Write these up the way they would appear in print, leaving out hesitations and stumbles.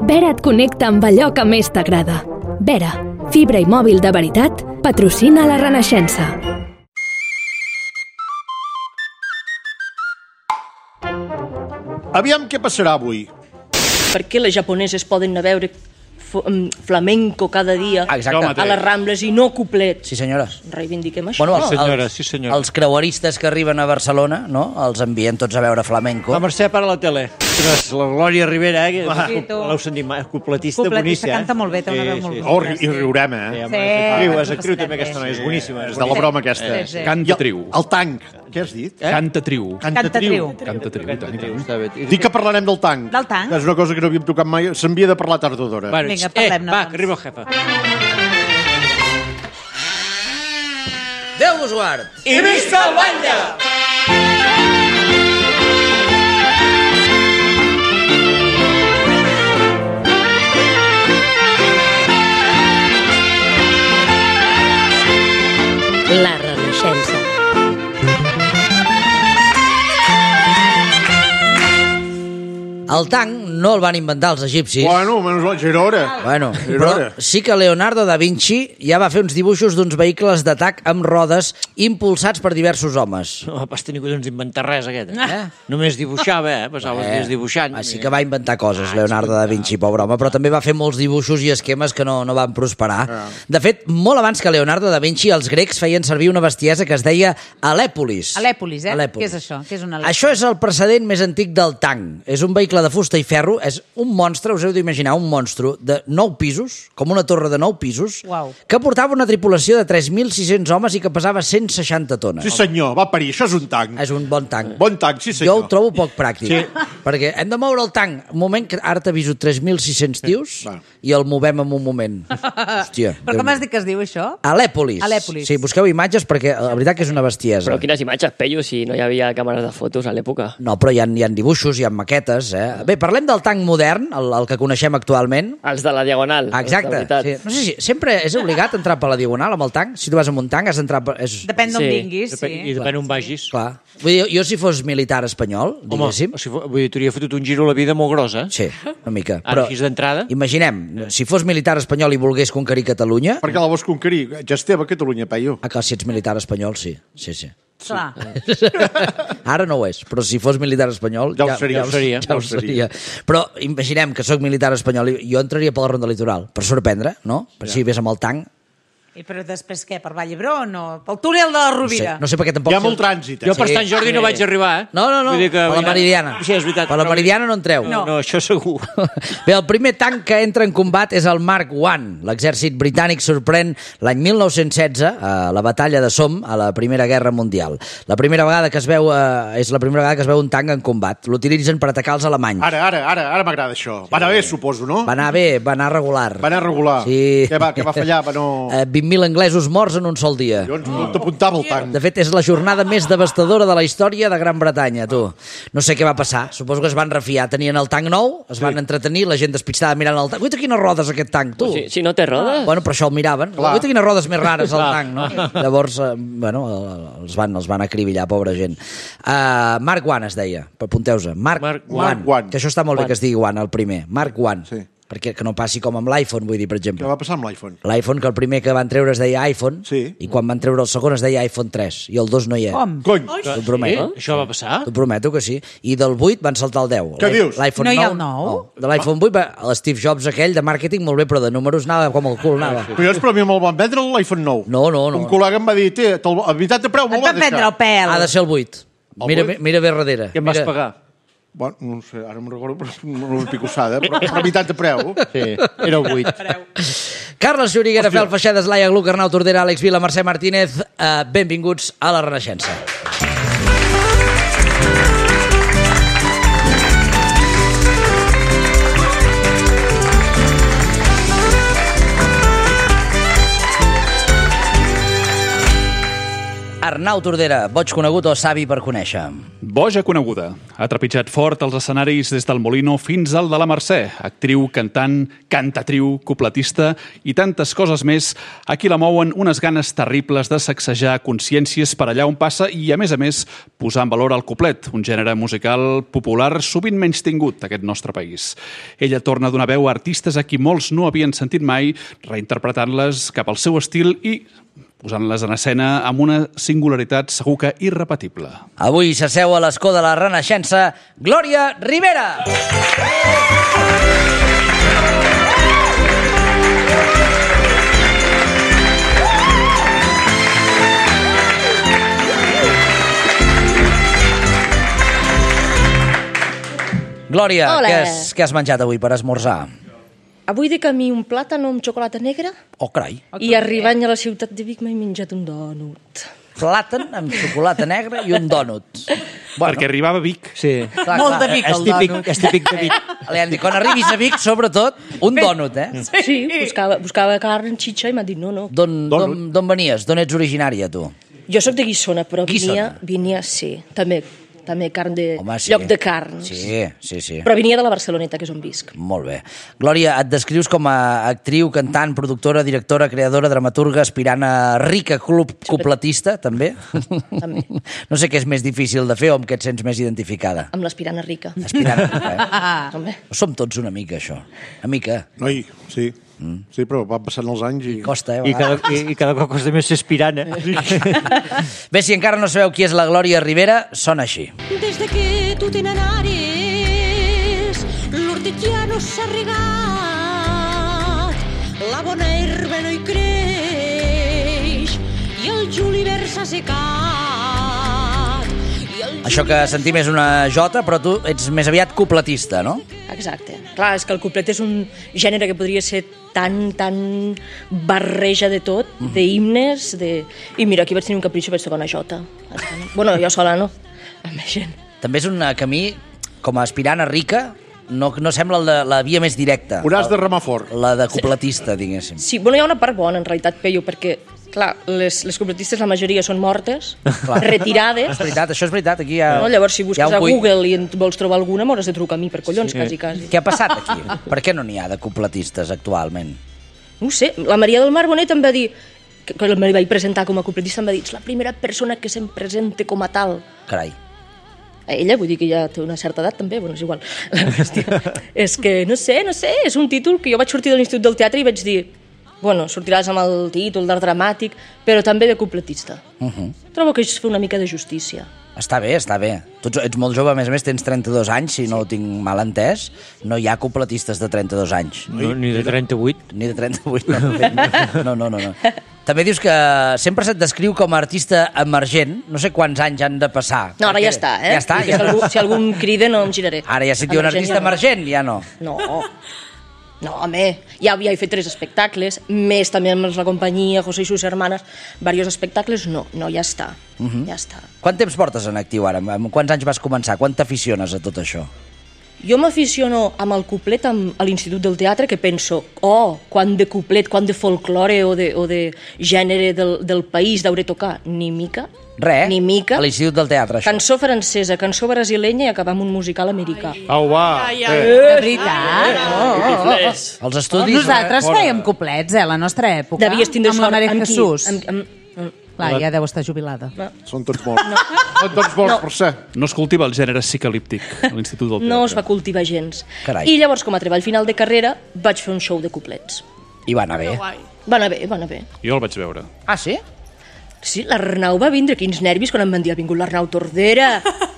Vera et connecta amb allò que més t'agrada. Vera, fibra i mòbil de veritat, patrocina la Renaixença. Aviam què passarà avui. Per què les japoneses poden anar a veure flamenco cada dia a les Rambles i no couplet? Sí, senyora. Reivindiquem això. Bueno, Sí, senyora. els creueristes que arriben a Barcelona, no? Els envien tots a veure flamenco. La Mercè para la tele. La Glòria Rivera, Sí, tu. l'heu sentit mai, cupletista Cupletista, boníssima. canta molt bé, té una veu molt Oh, bonica. i riurem, És actriu també aquesta noia, és boníssima. És de la broma aquesta. Sí. Canta triu. El tanc, què has dit? Canta triu. Cantatriu. Canta triu. Està bé. Dic que parlarem del tanc. Del tanc? Que és una cosa que no havíem tocat mai. S'envia de parlar tard o d'hora. Bueno, Vinga, parlem-ne, va, doncs. que arriba el jefe. Déu vos guard! I visca el batlle! La Renaixença. El tanc no el van inventar els egipcis. Bueno, menys mal, ja era hora. Bueno, Era però hora. sí que Leonardo da Vinci ja va fer uns dibuixos d'uns vehicles d'atac amb rodes impulsats per diversos homes. No va pas tenir collons d'inventar res, aquest. Eh? Només dibuixava, passava els dies dibuixant. Sí que va inventar coses, Leonardo da Vinci, pobre home, però també va fer molts dibuixos i esquemes que no van prosperar. De fet, molt abans que Leonardo da Vinci, els grecs feien servir una bestiesa que es deia Alèpolis. Alèpolis, eh? Alèpolis. Què és això? Què és una Alèpolis? Això és el precedent més antic del tanc. És un vehicle de fusta i ferro, és un monstre, us heu d'imaginar, un monstre de 9 pisos, com una torre de 9 pisos, Uau. que portava una tripulació de 3.600 homes i que pesava 160 tones. Sí, senyor, va parir. Això és un tanc. És un bon tanc. Bon tanc, sí, Jo senyor. ho trobo poc pràctic, perquè hem de moure el tanc. Un moment que ara t'aviso 3.600 tios Va. i el movem en un moment. Hòstia. Però com has dit que es diu això? Alèpolis. Alèpolis. Sí, busqueu imatges perquè la veritat que és una bestiesa. Però quines imatges, Pello, si no hi havia càmeres de fotos a l'època? No, però hi ha dibuixos, hi ha maquetes, eh? Bé, parlem del tanc modern, el que coneixem actualment. Els de la Diagonal. Exacte. els de veritat. Sí. No sé si sempre és obligat entrar per la Diagonal amb el tanc. Si tu vas amb un tanc has d'entrar per... Depèn d'on Sí. vinguis, sí. I depèn on vagis. Clar. Vull dir, jo si fos militar espanyol, Home, diguéssim... vull dir, t'hauria fotut un giro a la vida molt gros, eh? Sí, una mica. Ara, així d'entrada... Imaginem, si fos militar espanyol i volgués conquerir Catalunya... Per què la vols conquerir? Ja esteve a Catalunya, paio. Ah, clar, si ets militar espanyol, sí. Sí. Clar. Ara no ho és, però si fos militar espanyol... Ja ho seria, Ja ho seria. Però imaginem que sóc militar espanyol i jo entraria per la ronda litoral, per sorprendre, no? Per si ves amb el tanc... I però després què? Per Vall d'Hebron o pel túnel de la Rovira? No sé per què tampoc... Hi ha molt trànsit, Jo per Sí. Sant Jordi no vaig arribar, eh? No, Vull dir que- per la Meridiana. Sí, és veritat. Per la Meridiana no entreu. No, això segur. Bé, el primer tanc que entra en combat és el Mark I. L'exèrcit britànic sorprèn l'any 1916 a la batalla de Somme a la Primera Guerra Mundial. La primera vegada que es veu és la primera vegada que es veu un tanc en combat. L'utilitzen per atacar els alemanys. Ara m'agrada això. Va anar bé, suposo, no? Va anar bé, va anar regular. Va anar regular. Sí. Què va fallar? Va no... 20.000 anglesos morts en un sol dia. Jo t'apuntava el tanc. De fet, és la jornada més devastadora de la història de Gran Bretanya, tu. No sé què va passar. Suposo que es van refiar. Tenien el tanc nou, es van entretenir, la gent despistada mirant el tanc. Guaita, quines rodes aquest tanc, tu. Si no té rodes... Bueno, però això el miraven. Clar. Guaita, quines rodes més rares el tanc, no? Llavors, bueno, els van acribillar, pobra gent. Mark I es deia, apunteu-se. Mark I. Que això està molt bé que es digui One, el primer. Mark I. Sí. Perquè que no passi com amb l'iPhone, vull dir, per Què exemple. va passar amb l'iPhone? L'iPhone, que el primer que van treure es deia iPhone, Sí. i quan van treure el segon es deia iPhone 3, i el 2 no hi és. Com? Cony, T'ho prometo. Això va passar? T'ho prometo que sí. I del 8 van saltar al 10. Què dius? L'iPhone No hi ha el 9, 9? De l'iPhone 8, l'Steve Jobs aquell de màrqueting, molt bé, però de números anava com el cul, anava. Collons, però a mi me'l van vendre l'iPhone 9. No. Un col·lega em va dir, a veritat de preu, Et me'l va va prendre el deixar. pèl. Ha de ser el 8. Mira bé darrere. Què em vas pagar? Bueno, no sé, ara me'n recordo, però una picossada, però a veritat de preu. Sí, era el 8. Carles Xuriguera, Fel Feixedes, Laia Gluc, Arnau Tordera, Àlex Vila, Mercè Martínez, benvinguts a la Renaixença. Arnau Tordera, boig conegut o savi per conèixer? Boja coneguda. Ha trepitjat fort els escenaris des del Molino fins al de la Mercè. Actriu, cantant, cantatriu, cupletista i tantes coses més. Aquí la mouen unes ganes terribles de sacsejar consciències per allà on passa i, a més, posar en valor el cuplet, un gènere musical popular sovint menys tingut aquest nostre país. Ella torna a donar veu a artistes a qui molts no havien sentit mai, reinterpretant-les cap al seu estil i posant-les en escena amb una singularitat segur que irrepetible. Avui s'asseu a l'escó de la Renaixença, Glòria Rivera! Glòria, què has menjat avui per esmorzar? Avui de camí un plàtan amb xocolata negra. Oh, carai. I arribant a la ciutat de Vic m'he menjat un dònut. Plàtan amb xocolata negra i un dònut. Perquè arribava a Vic. Sí. Molt de Vic, el dònut. És típic de Vic. Quan arribis a Vic, sobretot, un dònut, eh? Sí, buscava carn, xitxa i m'ha dit no. D'on venies? D'on ets originària, tu? Jo sóc de Guissona, però Guissona. venia sí, també carn de... Home, sí. Lloc de carns. Sí. Però venia de la Barceloneta, que és on visc. Molt bé. Glòria, et descrius com a actriu, cantant, productora, directora, creadora, dramaturga, aspirant a rica cupletista, també? També. No sé què és més difícil de fer o amb què et sents més identificada. Amb l'aspirana rica. Aspirant a rica, Home. Som tots una mica, això. Una mica. Noi, sí. Sí, però van passant els anys i... Costa, I cada cop costa més ser aspirant, Bé, si encara no sabeu qui és la Glòria Rivera, sona així. Des de que tu te n'anares, l'hortet ja no s'ha regat, la bona herba no hi creix i el julivert s'ha secat. Això que sentim és una jota, però tu ets més aviat cupletista, no? Exacte. Clar, és que el cuplet és un gènere que podria ser tan barreja de tot, d'himnes, I mira, aquí vaig tenir un capritxo, vaig tocar una jota. Bueno, jo sola no, amb la gent. També és un camí, com a aspirant a rica, no sembla la via més directa. Hauràs de remar fort. La de cupletista, diguéssim. Sí, bueno, hi ha una part bona, en realitat, Peyu, perquè, clar, les cupletistes, la majoria són mortes, retirades. És veritat, això és veritat. Aquí hi ha, llavors, si busques a Google i en vols trobar alguna, m'hauràs de trucar a mi per collons, quasi. Què ha passat aquí? Per què no n'hi ha de cupletistes actualment? No ho sé, la Maria del Mar Bonet em va dir, que me vaig presentar com a cupletista, em va dir, ets la primera persona que se'm presenta com a tal. Carai. Ella, vull dir que ja té una certa edat també, bueno, és igual. La qüestió és que, no sé, és un títol que jo vaig sortir de l'Institut del Teatre i vaig dir, bueno, sortiràs amb el títol d'art dramàtic, però també de cupletista. Trobo que és fer una mica de justícia. Està bé. Tu ets molt jove, a més, tens 32 anys, si no ho tinc mal entès. No hi ha cupletistes de 32 anys. No, ni de 38. Ni de 38, no. També dius que sempre se't descriu com a artista emergent. No sé quants anys han de passar. No, ara ja està, eh? Ja està. Si algú em crida no em giraré. Ara ja si et diuen artista emergent, ja no. No, home, ja he fet 3 espectacles, més també amb la companyia José i sus hermanas, diversos espectacles, no, ja està, ja està. Quant temps portes en actiu ara? Amb quants anys vas començar? Quan t'aficiones a tot això? Jo m'aficiono amb el cuplet a l'Institut del Teatre, que penso, quant de cuplet, quant de folklore o de gènere del país d'hauré tocar. Ni mica. Res, ni mica. A l'Institut del Teatre, això. Cançó francesa, cançó brasilenya i acabar amb un musical americà. Au, va. De veritat? Els estudis... Nosaltres fèiem cuplets, la nostra època. Devies tindre amb la sort. Maria Jesús. Clar, ja deu estar jubilada. Són tots morts. Són tots morts per ser. No es cultiva el gènere psicalíptic a l'Institut del Teatre. No es va cultivar gens. Carai. I llavors, com a treball final de carrera, vaig fer un show de cuplets. I va anar bé. Va anar bé. Jo el vaig veure. Ah, sí? Sí, l'Arnau va vindre, quins nervis quan em van dir, ha vingut l'Arnau Tordera.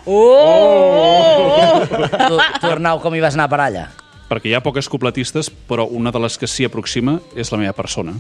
Tu, Arnau, com hi vas anar per allà? Perquè hi ha poques cupletistes, però una de les que s'hi aproxima és la meva persona.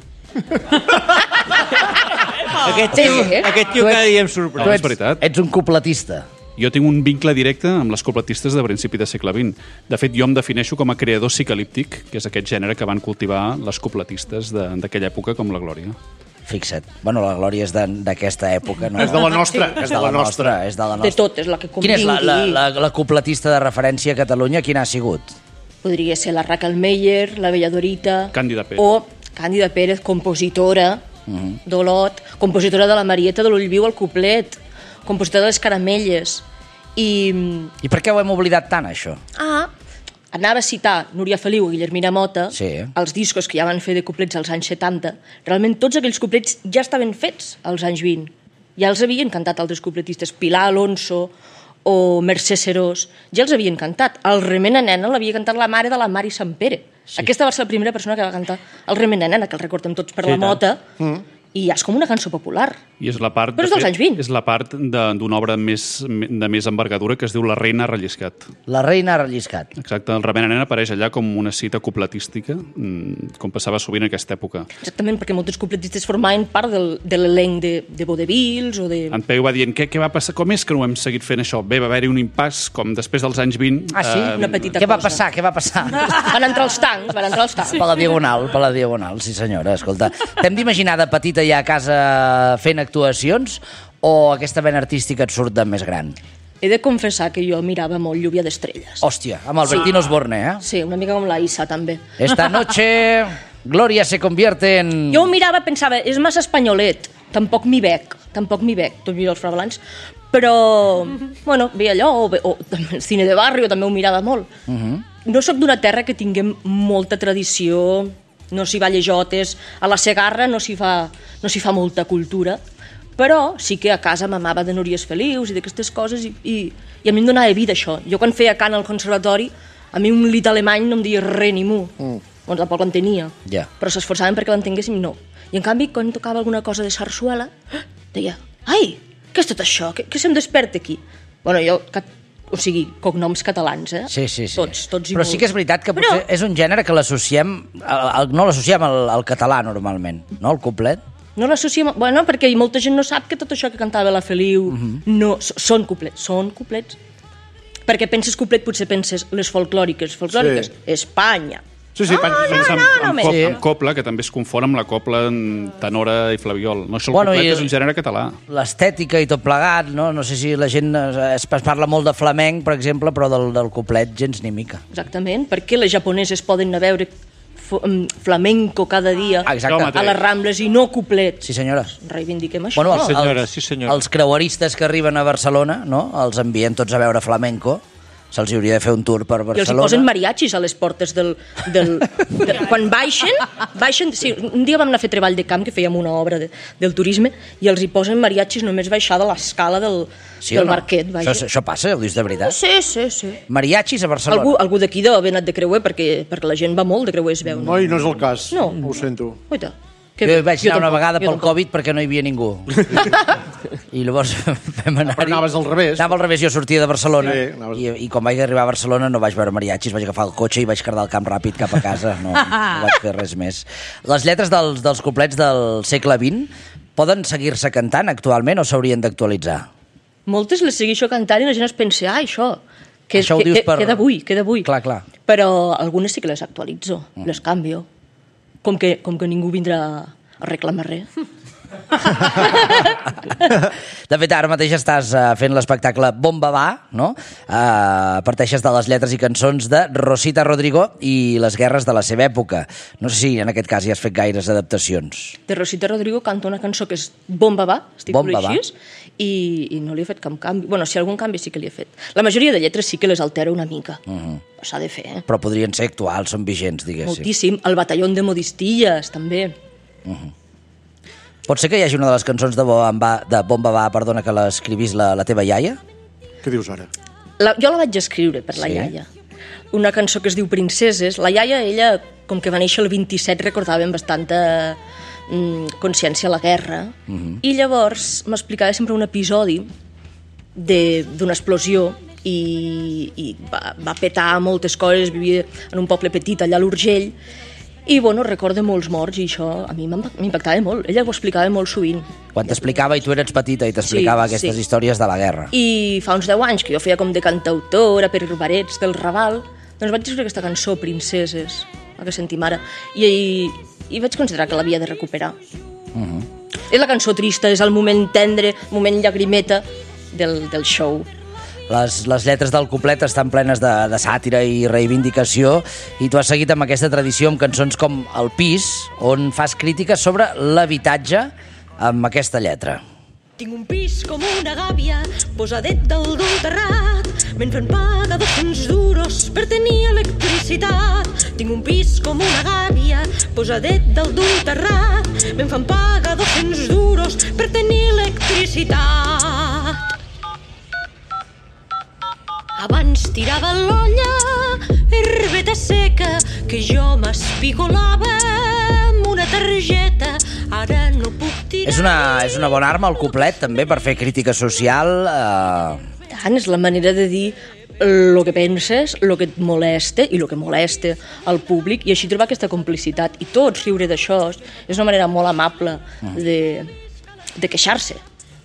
Aquest tio cada dia em sorprèn. No, és veritat. Ets un cupletista. Jo tinc un vincle directe amb les cupletistes de principi de segle XX. De fet, jo em defineixo com a creador psicalíptic, que és aquest gènere que van cultivar les cupletistes d'aquella època com la Glòria. Fixa't. Bueno, la Glòria és d'aquesta època, no? És de la nostra. És de la nostra. De tot, és la que convingui. Quina és la cupletista de referència a Catalunya? Quina ha sigut? Podria ser la Raquel Meyer, la Bella Dorita... Càndida Pérez. O Càndida Pérez, compositora, d'Olot, compositora de la Marieta de l'Ull Viu al Cuplet, compositora de les Caramelles. I per què ho hem oblidat tant, això? Anava a citar Núria Feliu i Guillermina Mota, Sí. els discos que ja van fer de couplets als anys 70. Realment tots aquells couplets ja estaven fets als anys 20. Ja els havien cantat altres coupletistes, Pilar Alonso o Mercè Serós, ja els havien cantat. El Remena Nena l'havia cantat la mare de la Mari Sampere. Sí. Aquesta va ser la primera persona que va cantar el Remena Nena, que el recordem tots per la Mota, i ja és com una cançó popular. I és la part, Però és dels anys 20. És la part d'una obra de més envergadura que es diu La reina ha relliscat. La reina ha relliscat. Exacte, el Remena Nena apareix allà com una cita coupletística, com passava sovint en aquesta època. Exactament, perquè molts coupletistes formaven part de l'elenc de vodevils o de... En Peu va dient, què va passar? Com és que no hem seguit fent això? Bé, va haver-hi un impàs, com després dels anys 20... Ah, sí? Una petita Què va cosa. passar? Van entrar els tancs. Per la diagonal, sí senyora, escolta. T'hem d'imaginar de petita ja a casa fent actuacions o aquesta vena artística et surt de més gran? He de confessar que jo mirava molt Lluvia d'Estrelles. Hòstia, amb Albertino Osborne, eh? Sí, una mica com la Isa, també. Esta noche Gloria se convierte en... Jo ho mirava, pensava, és massa espanyolet, tampoc m'hi veig, tot miro els fravelans, però, bueno, veia allò, o el cine de barri, també ho mirava molt. No sóc d'una terra que tinguem molta tradició, no s'hi va llejotes, a la Segarra no s'hi fa molta cultura, però sí que a casa m'amava de Núries Felius i d'aquestes coses i a mi em donava vida això. Jo quan feia cant al conservatori, a mi un lit alemany no em deia res ni mu. Bueno, tampoc l'entenia, però s'esforçaven perquè l'entenguéssim, no. I en canvi, quan tocava alguna cosa de sarsuela, deia, ai, què és tot això? Què se'm desperta aquí? Bueno, jo... O sigui, cognoms catalans, Sí. Tots i Però sí que és veritat que potser és un gènere que l'associem... No l'associem al català, normalment, no? El couplet. No l'associem... Bueno, perquè molta gent no sap que tot això que cantava la Feliu no, són couplets. Perquè penses couplet, potser penses les folclòriques, Espanya. Sí, penses en copla, que també es confon amb la copla en tenora i flabiol. No, això el couplet és un gènere català. L'estètica i tot plegat, no? No sé si la gent es parla molt de flamenc, per exemple, però del couplet gens ni mica. Exactament, perquè les japoneses poden anar a veure flamenco cada dia a les Rambles i no couplet. Sí, senyora. Reivindiquem això. Bueno, sí, senyora. Els creueristes que arriben a Barcelona, no? Els envien tots a veure flamenco. Se'ls hauria de fer un tour per Barcelona. I els hi posen mariachis a les portes quan baixen... Sí, un dia vam anar a fer treball de camp, que fèiem una obra del turisme, i els hi posen mariachis només baixar de l'escala del Marquet. Això passa, ho dius de veritat? Sí. Mariachis a Barcelona. Algú d'aquí deu haver anat de creuer, perquè la gent va molt de creuer, es veu. No, i no és el cas. No. Ho sento. Oita. Jo vaig anar una vegada pel Covid perquè no hi havia ningú. I llavors vam anar-hi. Però anaves al revés. Anava al revés, jo sortia de Barcelona Sí, i quan vaig arribar a Barcelona no vaig veure mariachis, vaig agafar el cotxe i vaig cardar el camp ràpid cap a casa. No vaig fer res més. Les lletres dels couplets del segle XX poden seguir-se cantant actualment o s'haurien d'actualitzar? Moltes les segueixo cantant i la gent es pensa, això ho dius per... queda avui. Clar. Però algunes sí que les actualitzo, les canvio. Com que ningú vindrà a reclamar res. De fet, ara mateix estàs fent l'espectacle Bomba Va, no? Parteixes de les lletres i cançons de Rosita Rodrigo i les guerres de la seva època. No sé si en aquest cas hi has fet gaires adaptacions. De Rosita Rodrigo canta una cançó que és Bomba Va, es titula així, i no li he fet cap canvi. Bueno, si algun canvi sí que li he fet. La majoria de lletres sí que les altero una mica. S'ha de fer, Però podrien ser actuals, són vigents, diguéssim. Moltíssim. El batallón de modistilles, també. Pot ser que hi hagi una de les cançons de Bomba Va, que l'escrivís la teva iaia? Què dius ara? Jo la vaig escriure per la iaia. Una cançó que es diu Princeses. La iaia, ella, com que va néixer el 27, recordava amb bastanta consciència a la guerra. I llavors m'explicava sempre un episodi d'una explosió i va petar moltes coses, vivia en un poble petit allà a l'Urgell, i bueno, recorda molts morts i això a mi m'impactava molt. Ella ho explicava molt sovint. Quan t'explicava i tu eres petita i t'explicava aquestes històries de la guerra. I fa uns 10 anys que jo feia com de cantautora per barets del Raval, doncs vaig escriure aquesta cançó, Princeses, la que sentim ara, i vaig considerar que l'havia de recuperar. És la cançó trista, és el moment tendre, moment llagrimeta del show. les lletres del couplet estan plenes de sàtira i reivindicació, i tu has seguit amb aquesta tradició amb cançons com El pis, on fas crítiques sobre l'habitatge amb aquesta lletra. Tinc un pis com una gàbia, posadet dalt d'un terrat. Me'n fan pagar 200 duros per tenir electricitat. Tinc un pis com una gàbia, posadet dalt d'un terrat. Me'n fan pagar 200 duros per tenir electricitat. Abans tirava l'olla, herbeta seca, que jo m'espicolava amb una targeta. Ara no puc tirar... És una bona arma, el couplet, també, per fer crítica social. Tant, és la manera de dir el que penses, el que et molesta i el que molesta al públic, i així trobar aquesta complicitat. I tots riure d'això és una manera molt amable de queixar-se,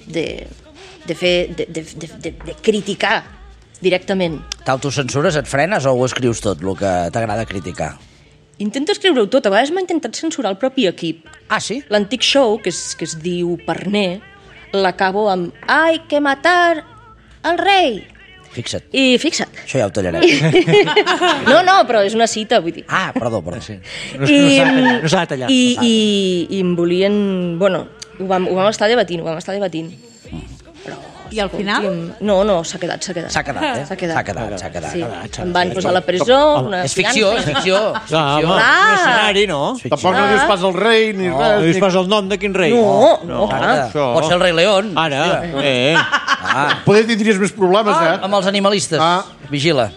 de criticar directament. T'autocensures, et frenes o ho escrius tot, el que t'agrada criticar? Intento escriure-ho tot. A vegades m'ha intentat censurar el propi equip. Ah, sí? L'antic show, que es diu Parner, l'acabo amb «Hay que matar al rei». Fixa't. I fixa't. Això ja ho tallarem. No, però és una cita, vull dir. Ah, perdó. Sí. No s'ha de tallar. I em volien... Bueno, ho vam estar debatint. Però, I al final? No, s'ha quedat. S'ha quedat. Sí. Em van posar a la presó, una És ficció. Home, un escenari, no? Tampoc no dius pas el rei ni res. No dius pas el nom de quin rei. No. Pot ser el rei León. Ara, Poder tindries més problemes, Amb els animalistes. Vigila.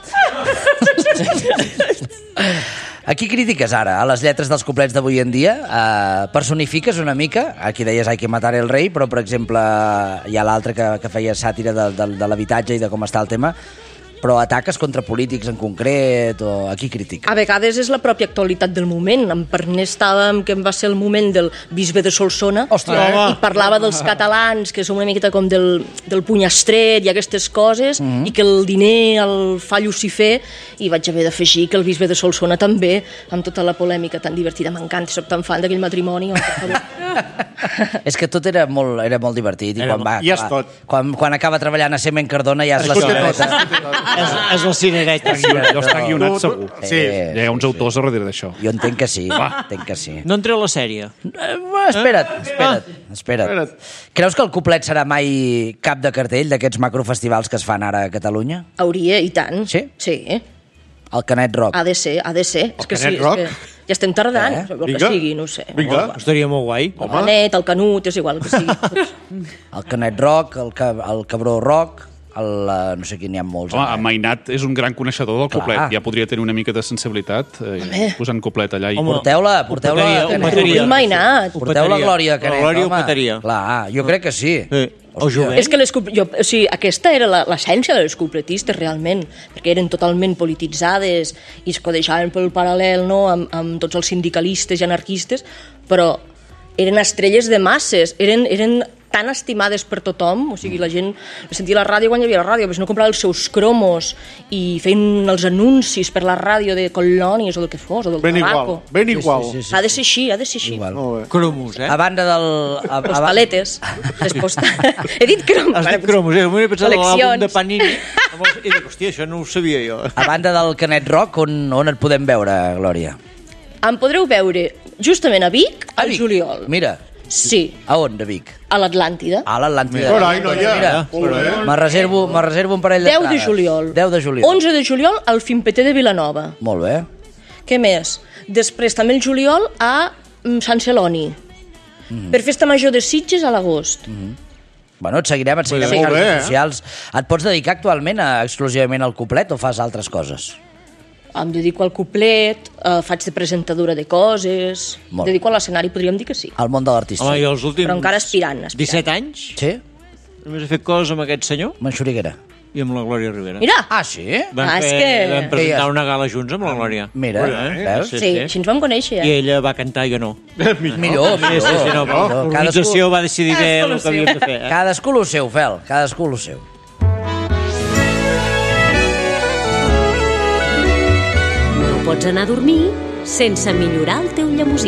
Aquí crítiques ara, a les lletres dels couplets d'avui en dia, personifiques una mica, aquí deies hay que matar el rei, però per exemple hi ha l'altre que feia sàtira de l'habitatge i de com està el tema, però ataques contra polítics en concret, o aquí critica? A vegades és la pròpia actualitat del moment. En Parner estàvem, que va ser el moment del bisbe de Solsona, i parlava dels catalans, que són una miqueta com del puny estret i aquestes coses, i que el diner el fa Lucifer, i vaig haver d'afegir que el bisbe de Solsona també, amb tota la polèmica tan divertida. M'encanta, soc tan fan d'aquell matrimoni. És que tot era molt divertit, i quan acaba treballant a Semen Cardona ja és la cigareta. És la cigareta. Allò està guionat segur. Sí. Hi ha uns autors a darrere d'això. Jo entenc que sí. No entra a la sèrie. Espera't. Creus que el couplet serà mai cap de cartell d'aquests macrofestivals que es fan ara a Catalunya? Hauria, i tant. Sí? Sí. El Canet Rock. Ha de ser. El Canet Rock? Ja estem tardant, el que sigui, no ho sé. Vinga. Estaria molt guai. El Canet, el Canut, és igual que sigui. El Canet Rock, el Cabró Rock, no sé quin n'hi ha molts. Home, Mainat és un gran coneixedor del couplet. Ja podria tenir una mica de sensibilitat posant couplet allà. Porteu-la Mainat. Porteu la Glòria Canet, home. Ho petaria. Clar, jo crec que sí. És que aquesta era l'essència de les coupletistes, realment, perquè eren totalment polititzades i es codejaven pel paral·lel, no?, amb tots els sindicalistes i anarquistes, però eren estrelles de masses, eren tan estimades per tothom, o sigui, la gent sentia la ràdio quan hi havia la ràdio, però si no comprava els seus cromos i feien els anuncis per la ràdio de Colònies o del que fos, o del tabaco. Ben igual. Ha de ser així. Cromos, A banda del... Les paletes. He dit cromos. Has dit cromos, m'he pensat en l'àlbum de Panini. I dic, hòstia, això no ho sabia jo. A banda del Canet Rock, on et podem veure, Glòria? Em podreu veure justament a Vic, al juliol. Mira. Sí. A on, de Vic? A l'Atlàntida. A l'Atlàntida. Carai, noia. Me reservo un parell d'entrades. 10 de juliol. 10 de juliol. 11 de juliol al Fimpeter de Vilanova. Molt bé. Què més? Després també el juliol a Sant Celoni. Per Festa Major de Sitges a l'agost. Bueno, et seguirem a les xarxes socials. Et pots dedicar actualment exclusivament al couplet o fas altres coses? Em dedico al couplet, faig de presentadora de coses, em dedico a l'escenari, podríem dir que sí. Al món de l'artista. Home, i els últims... Però encara aspirant. 17 anys? Sí. Només he fet coses amb aquest senyor? Amb en Xuriguera. I amb la Glòria Rivera. Mira! Ah, sí? Vam presentar una gala junts amb la Glòria. Mira, veus? Sí, així ens vam conèixer, I ella va cantar, jo no. Millor. L'organització va decidir bé el que havíem de fer. Cadascú lo seu, Fel, cadascú lo seu. Pots anar a dormir sense millorar el teu llemosí.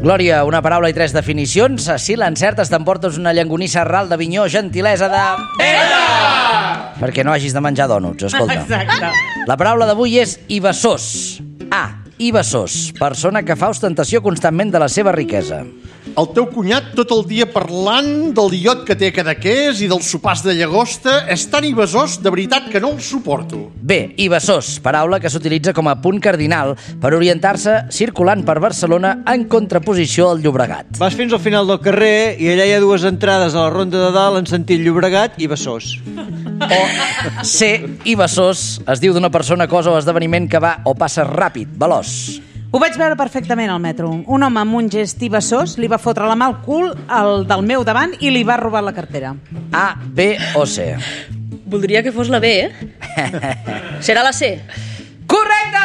Glòria, una paraula i 3 definicions. Si l'encertes, t'emportes una llangonissa ral d'Avinyó, gentilesa de... Perquè no hagis de menjar dònuts, escolta. Exacte. La paraula d'avui és ibassós. Ibassós, persona que fa ostentació constantment de la seva riquesa. El teu cunyat tot el dia parlant del iot que té a Cadaqués i dels sopars de llagosta és tan ibasós, de veritat, que no el suporto. Bé, ibassós, paraula que s'utilitza com a punt cardinal per orientar-se circulant per Barcelona en contraposició al Llobregat. Vas fins al final del carrer i allà hi ha 2 entrades a la ronda de dalt en sentit Llobregat i Besòs. O ser ibassós es diu d'una persona, cosa o esdeveniment que va o passa ràpid, veloç. Ho vaig veure perfectament al metro. Un home amb un gest ibassós li va fotre la mà al cul al del meu davant i li va robar la cartera. A, B o C? Voldria que fos la B, Serà la C. Correcte!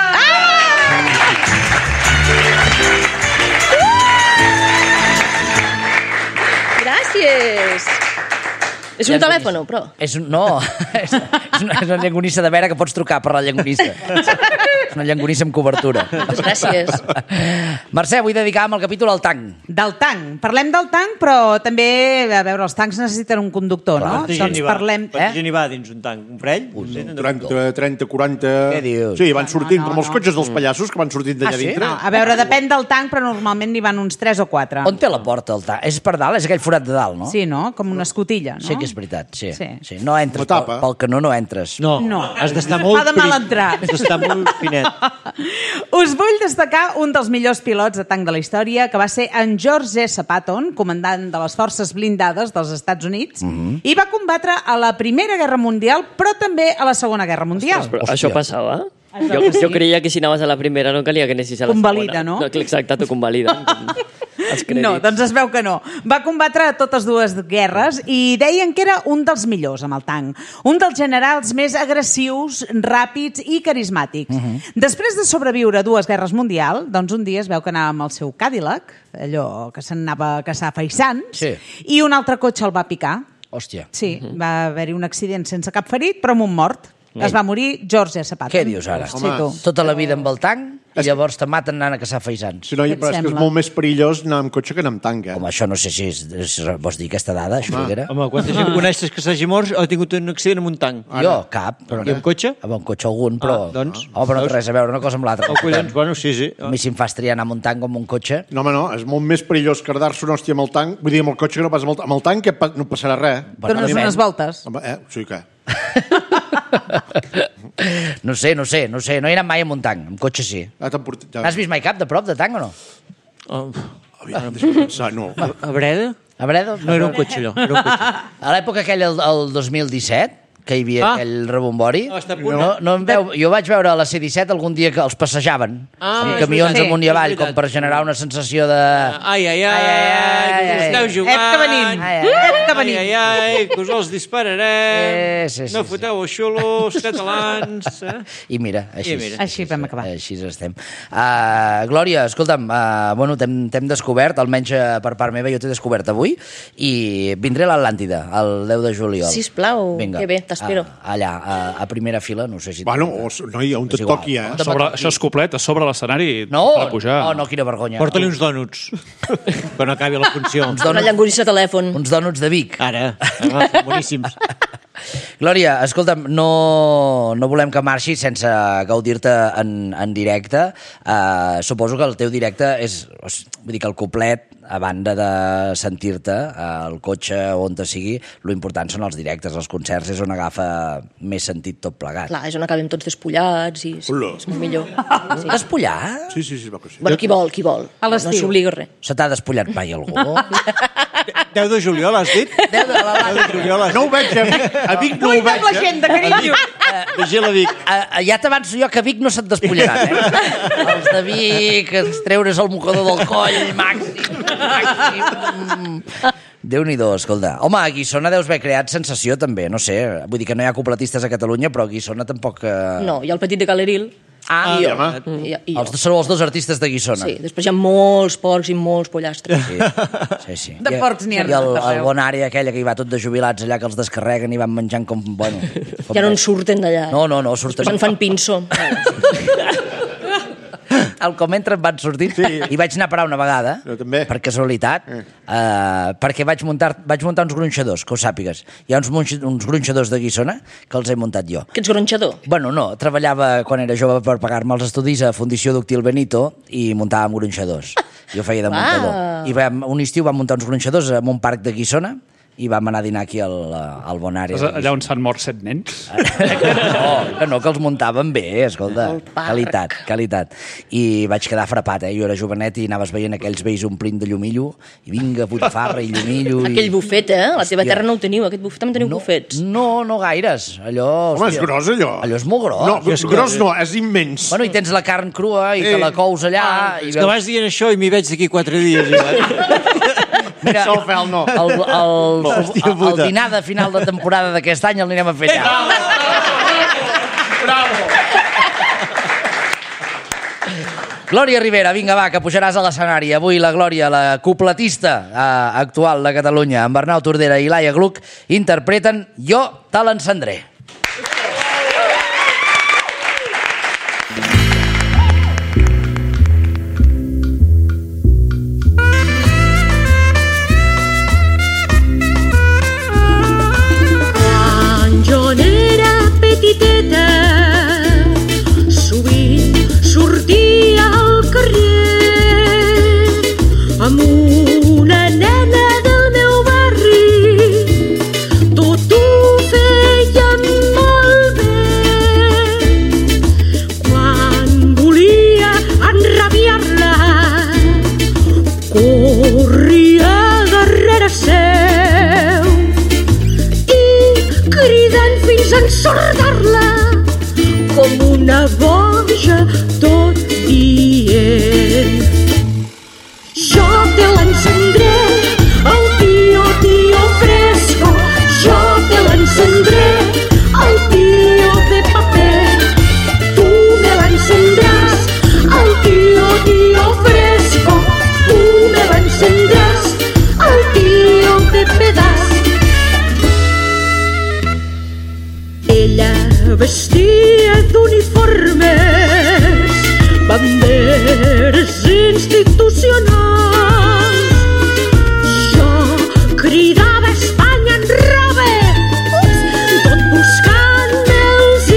Gràcies! És un telèfon, però. No, és una llangonissa de vera que pots trucar per la llangonissa. És una llangonissa amb cobertura. Moltes gràcies. Mercè, vull dedicar-me al capítol al tanc. Del tanc. Parlem del tanc, però també, a veure, els tancs necessiten un conductor, no? Doncs parlem... Quanta gent hi va dins un tanc? Un parell? 30, 40... Què dius? Sí, van sortint com els cotxes dels pallassos que van sortint d'allà dintre. No, a veure, depèn del tanc, però normalment n'hi van uns 3 o 4. On té la porta el tanc? És per dalt? És aquell forat de dalt, no? Sí, no? Com una escotilla, no? Sí que és veritat, sí. Sí. No entres pel canó, no entres. No, has d'estar molt... Fa de mal entrar. Has d'estar molt finet. Us vull destacar un dels millors pilots de tanc de la història, que va ser en George S. Patton, comandant de les forces blindades dels Estats Units, i va combatre a la Primera Guerra Mundial, però també a la Segona Guerra Mundial. Però això passava? Sí. Jo creia que si anaves a la primera no calia que anessis a la Convalida, segona. no? Exacte, t'ho convalida. Els crèdits. No, doncs es veu que no. Va combatre a totes dues guerres i deien que era un dels millors amb el tanc. Un dels generals més agressius, ràpids i carismàtics. Després de sobreviure a 2 guerres mundials, doncs un dia es veu que anava amb el seu Cadillac, allò que se'n anava a caçar faisans, i un altre cotxe el va picar. Hòstia. Sí, va haver-hi un accident sense cap ferit, però amb un mort. Es va morir George S. Patton. Què dius ara? Sí, tu. Tota la vida amb el tanc i llavors te maten anant a caçar faisans. Sí, no, però és que és molt més perillós anar amb cotxe que anar amb tanc, Home, això no sé si vols dir aquesta dada, això, Figuera? Home, quanta gent coneixes que s'hagi mort o ha tingut un accident amb un tanc? Jo, cap. Però I amb cotxe? Amb un cotxe algun, però... doncs. Home, però no té res a veure una cosa amb l'altra. Collons, bueno, sí. A mi si em fas triar anar amb un tanc o amb un cotxe... No, home, no, és molt més perillós cardar-se una hòstia amb el tanc, vull dir, amb el cotxe que no pas amb el tanc, que no passarà res. Dones unes voltes. Sí que... No sé, no he anat mai amb un tanc, amb cotxe sí. N'has vist mai cap de prop de tanc o no? No. A Breda? A Breda? No era un cotxe, allò. Era un cotxe. A l'època aquella, el 2017, que hi havia aquell rebombori, no em veu, jo vaig veure a la C-17 algun dia que els passejaven amb camions amunt i avall, com per generar una sensació de... Ai, esteu jugant. Època venint. Ai, que us els dispararem. No foteu els xulos catalans. I mira, així. Així vam acabar. Així estem. Glòria, escolta'm, bueno, t'hem descobert, almenys per part meva, jo t'he descobert avui, i vindré a l'Atlàntida, el 10 de juliol. Sisplau, que bé, t'espero. Allà, a primera fila, no sé si... Bueno, noi, on et toqui, Això és complet, a sobre l'escenari. No, pujar. no, quina vergonya. Porta-li uns dònuts, quan acabi la funció. Una llangonissa de telèfon. Uns dònuts de Vic. Ara, boníssims. Glòria, escolta'm, no volem que marxi sense gaudir-te en directe. Suposo que el teu directe és... Vull dir que el complet, a banda de sentir-te al cotxe o on te sigui, lo important són els directes, els concerts, és on agafa més sentit tot plegat. Clar, és on acabem tots despullats i és molt millor. Sí. Despullar? Sí, veu que sí. Bueno, qui vol. A l'estiu. No s'obliga res. Se t'ha despullat mai algú? 10 de juliol, has dit? 10 de juliol. No ho veig, a Vic no ho veig. Vull l'agenda, carinyo. Vigila Vic. Ja t'avanço jo que a Vic no se't despullaran, Els de Vic, treure's el mocador del coll, màxim. Déu-n'hi-do, escolta. Home, a Guissona deus haver creat sensació, també, no sé. Vull dir que no hi ha copletistes a Catalunya, però a Guissona tampoc... No, hi ha el petit de Caleril. I jo. Sou els 2 artistes de Guissona. Sí, després hi ha molts porcs i molts pollastres. Sí. De porcs n'hi ha. I el bon àrea aquella que hi va tot de jubilats allà, que els descarreguen i van menjant com... Bueno, ja no en surten d'allà. No, surten. Després en fan pinso. el com entra em van sortint. I vaig anar a parar una vegada, per casualitat, perquè vaig muntar uns gronxadors, que ho sàpigues. Hi ha uns gronxadors de Guissona que els he muntat jo. Que ets gronxador? Bueno, no, treballava quan era jove per pagar-me els estudis a Fundició Ductil Benito i muntàvem gronxadors. Jo feia de muntador. I un estiu vam muntar uns gronxadors en un parc de Guissona i vam anar a dinar aquí al Bonària. Allà on s'han mort 7 nens? No, que els muntaven bé, escolta. Qualitat. I vaig quedar frapat, Jo era jovenet i anaves veient aquells vells omplint de llumillo, i vinga, botifarra i llumillo. Aquell bufet, La teva terra no ho teniu, aquest bufet també teniu bufets. No gaires. Home, és gros, allò. Allò és molt gros. No, gros no, és immens. Bueno, i tens la carn crua i te la cous allà. És que vas dient això i m'hi veig d'aquí 4 dies. Mira, el dinar de final de temporada d'aquest any l'anirem a fer allà. Bravo! Glòria Rivera, vinga, va, que pujaràs a l'escenari. Avui la Glòria, la cupletista actual de Catalunya, amb Arnau Tordera i Laia Gluck, interpreten Jo te l'encendré. Jo n'era petiteta, sovint sortia al carrer amb una nena del meu barri. Tot ho fèiem molt bé. Quan volia enrabiar-la, corria darrere seu, cridant fins a ensordar-la com una boja, tot dient: jo te l'encendré, el tio fresco, jo te l'encendré, el tio de paper, tu me l'encendràs, el tio fresco, tu me l'encendràs, el tio de pedaç. Ella vestia d'uniformes, banderes institucionals. Jo cridava Espanya en roba, tot buscant els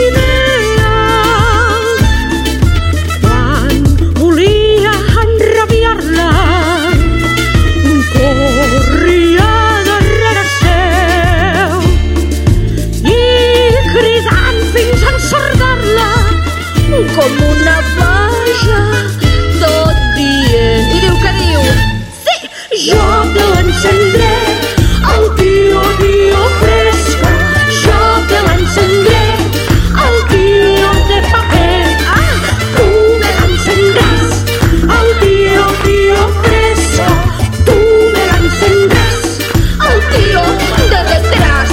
ideals. Quan volia enrabiar-la, corria darrere seu i cridant fins a ensordar-la com una boja, tot dient. I diu que diu: sí, jo te l'encendré, el tio fresco, jo te l'encendré, el tio de paper, tu me l'encendràs, el tio fresco, tu me l'encendràs, el tio de detrás.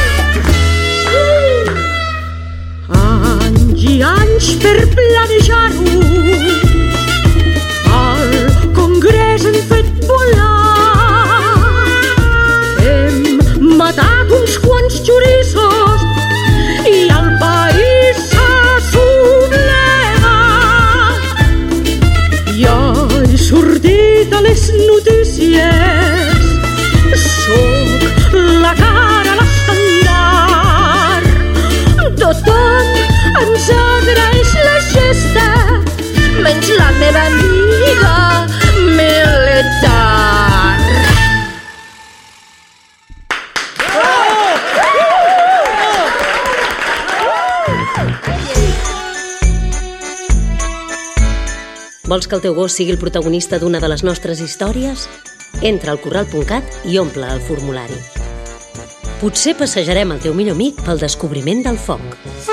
Anys i anys per planejar-ho, al Congrés hem fet volar, hem matat uns quants xoriços i el país s'ha sublevat. Jo he sortit a les notícies, soc la cara a l'estandard, tothom ens agraeix la gesta, menys la meva amiga militar. Vols que el teu gos sigui el protagonista d'una de les nostres històries? Entra al corral.cat i omple el formulari. Potser passejarem el teu millor amic pel descobriment del foc.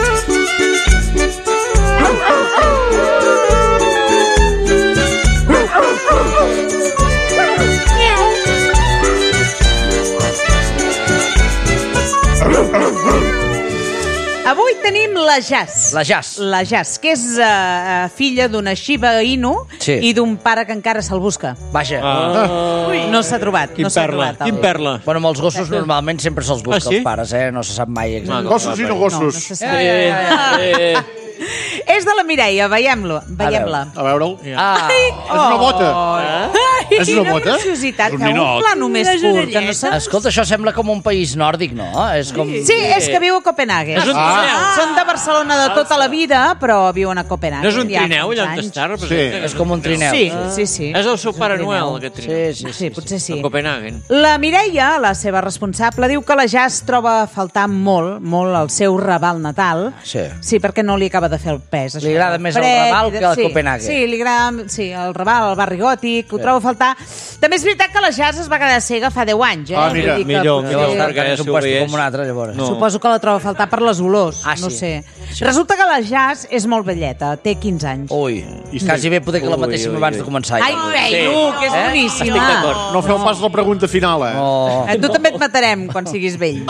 Avui tenim la Jazz. La Jazz. La Jazz, que és filla d'una Shiba Inu i d'un pare que encara se'l busca. Vaja. No s'ha trobat. Quin perla. Bueno, amb els gossos normalment sempre se'ls busca els pares, No se sap mai exactament. Gossos i no gossos. És de la Mireia, veiem-la. A veure'l. Ah, És una bota. És una Quina bota? preciositat, És un feu un ninot. plano més curt. Que no saps... escolta, això sembla com un país nòrdic, no? És com... Sí, és que viu a Copenhague. És un trineu. Són de Barcelona de tota la vida, però viuen a Copenhague. No és un ja fa trineu uns allà on anys. està representat? És com un trineu. Sí. És el seu Pare un Noel, trineu. aquest trineu. Sí, potser sí. A Copenhagen. La Mireia, la seva responsable, diu que la Jazz troba a faltar molt el seu Raval natal. Sí. Perquè no li acaba de fer el pes. Li agrada més el Raval que el Copenhague. Sí, li agrada el Raval, el barri gòtic, ho trobo a faltar. També és veritat que la Jazz es va quedar cega fa 10 anys. Mira, Vull dir que millor, potser- millor. Llavors, que és un puesto com un altre, llavors. No. Suposo que la troba a faltar per les olors. No Sí. sé. Resulta que la Jazz és molt velleta, té 15 anys. Ui, quasi bé poder que la matéssim abans de començar. Ai, que és boníssima. Estic d'acord. No feu pas la pregunta final, eh? Oh, Tu també et matarem quan siguis vell.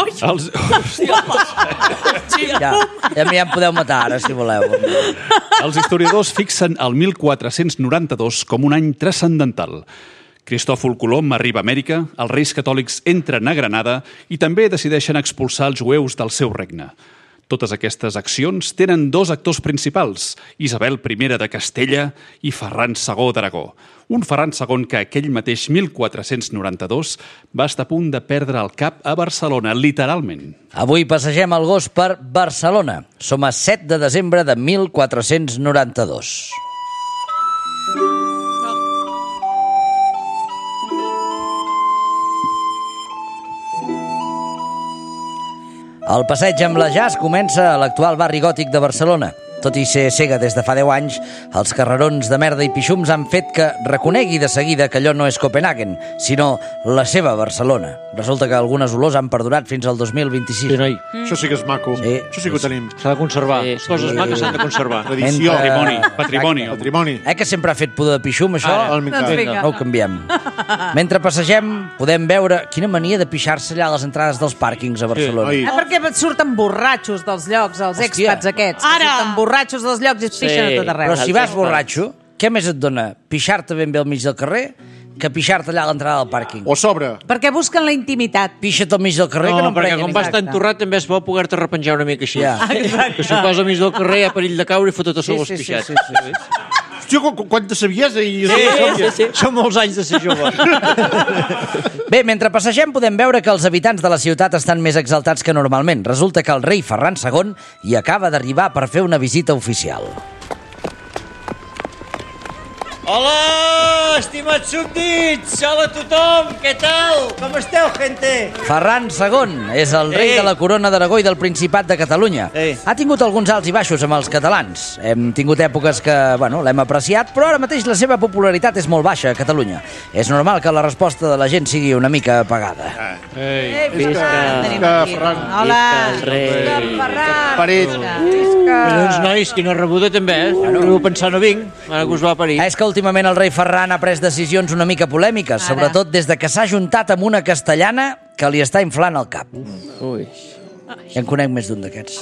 ja em podeu matar ara, si voleu. Els historiadors fixen el 1492 com un any transcendental. Cristòfol Colom arriba a Amèrica, els reis catòlics entren a Granada i també decideixen expulsar els jueus del seu regne. Totes aquestes accions tenen dos actors principals, Isabel I de Castella i Ferran II d'Aragó. Un Ferran II que aquell mateix 1492 va estar a punt de perdre el cap a Barcelona, literalment. Avui passegem el gos per Barcelona. Som a 7 de desembre de 1492. El passeig amb la Jazz comença a l'actual barri gòtic de Barcelona. Tot i ser cega des de fa 10 anys, els carrerons de merda i pixums han fet que reconegui de seguida que allò no és Copenhagen, sinó la seva Barcelona. Resulta que algunes olors han perdurat fins al 2026. Sí, noi. Això sí que és maco. Sí. Això sí que ho tenim. S'ha de conservar. Sí, Les coses maques s'han de conservar. Tradició. Patrimoni. Patrimoni. Que sempre ha fet pudor de pixum, això? Al mitjà. Doncs vinga. No ho canviem. Mentre passegem, podem veure quina mania de pixar-se allà a les entrades dels pàrquings a Barcelona. oi. Perquè surten borratxos dels llocs, els Hòstia. expats aquests. Surten borratxos dels llocs i es pixen a tot arreu. Però si vas borratxo, què més et dona? Pixar-te ben bé al mig del carrer que pixar-te allà a l'entrada del pàrquing? O sobre. Perquè busquen la intimitat. Pixa't al mig del carrer, que no No, em perquè prenguin. com vas tan torrat també és bo poder-te repenjar una mica així. Ja. Que si ho posa al mig del carrer hi ha perill de caure i fotre tot el pixat. Hòstia, quanta saviesa i... Són molts anys de ser jove. Bé, mentre passegem podem veure que els habitants de la ciutat estan més exaltats que normalment. Resulta que el rei Ferran II hi acaba d'arribar per fer una visita oficial. Hola, estimats súbdits! Hola a tothom! Què tal? Com esteu, gente? Ferran II és el rei de la corona d'Aragó i del Principat de Catalunya. Ha tingut alguns alts i baixos amb els catalans. Hem tingut èpoques que, l'hem apreciat, però ara mateix la seva popularitat és molt baixa a Catalunya. És normal que la resposta de la gent sigui una mica apagada. Visca, Ferran. Hola. Ferran. Parit. Doncs, nois, quina rebuda també, eh? Arribo a pensar no vinc, ara que us va parir. És que últimament el rei Ferran ha pres decisions una mica polèmiques, sobretot des de que s'ha juntat amb una castellana que li està inflant el cap. Ui. Ja en conec més d'un d'aquests.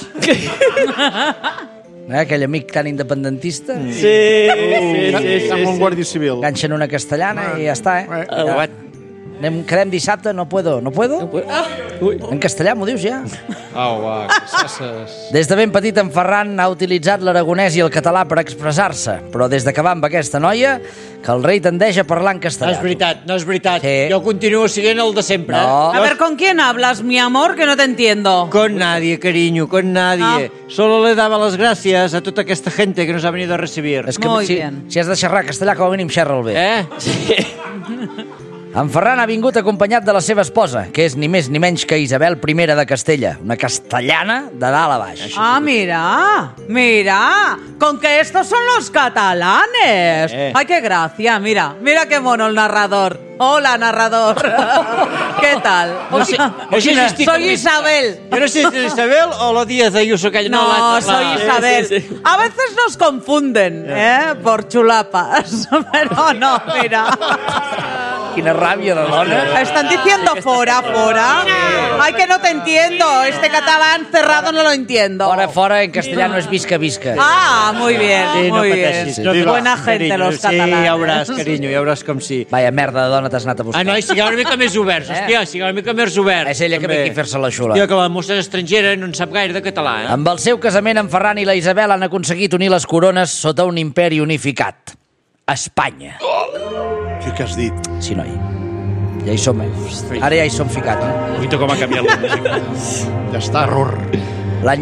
Aquell amic tan independentista. Sembla un guàrdia civil. Ganxen una castellana i ja està, What? Quedem dissabte, no puedo. No puedo? En castellà m'ho dius ja? Au, va, que sasses. Des de ben petit en Ferran ha utilitzat l'aragonès i el català per expressar-se, però des de que va amb aquesta noia, que el rei tendeix a parlar en No castellà. és veritat, no és veritat. Sí. Jo continuo siguent el de sempre. No. A ver, ¿con quién hablas, mi amor? Que no te entiendo. Con nadie, cariño, con nadie. Solo le daba las gracias a tota aquesta gente que nos ha venido a recibir. És que Muy si, bien. si has de xerrar castellà, com a mínim xerra'l bé. Sí. En Ferran ha vingut acompanyat de la seva esposa, que és ni més ni menys que Isabel I de Castella, una castellana de dalt a baix. Ah, mira, con que estos son los catalanes. Ay, qué gracia, mira qué mono el narrador. Hola, narrador. ¿Qué tal? No sé si estic Soy convenç- Isabel. Jo no sé si és Isabel o la Díaz Ayuso aquella. No, l'altra. soy Isabel. sí. A veces nos confunden, por chulapas. Pero no, mira. Quina ràbia de dona. Están diciendo fora. Ay, que no te entiendo. Este catalán cerrado no lo entiendo. Fora, en castellano es visca. Ah, muy bien, Sí, no muy pateixis. bien. Buena gente, carinyo, los catalanes. Sí, ja veuràs, carinyo, ja veuràs com sí. Vaya merda de dona t'has anat a buscar. Noi, sigueu una mica més oberts, hòstia, sigueu una mica més oberts. És ella que ve aquí a fer-se la xula. Hòstia, que la mossa és estrangera i no en sap gaire de català, eh? Amb el seu casament, en Ferran i la Isabel han aconseguit unir les corones sota un imperi unificat. Espanya. Què has dit? Sí, noi. Ja hi som, Ara ja hi som ficats, Uita, com ha canviat la música. Ja està, error. L'any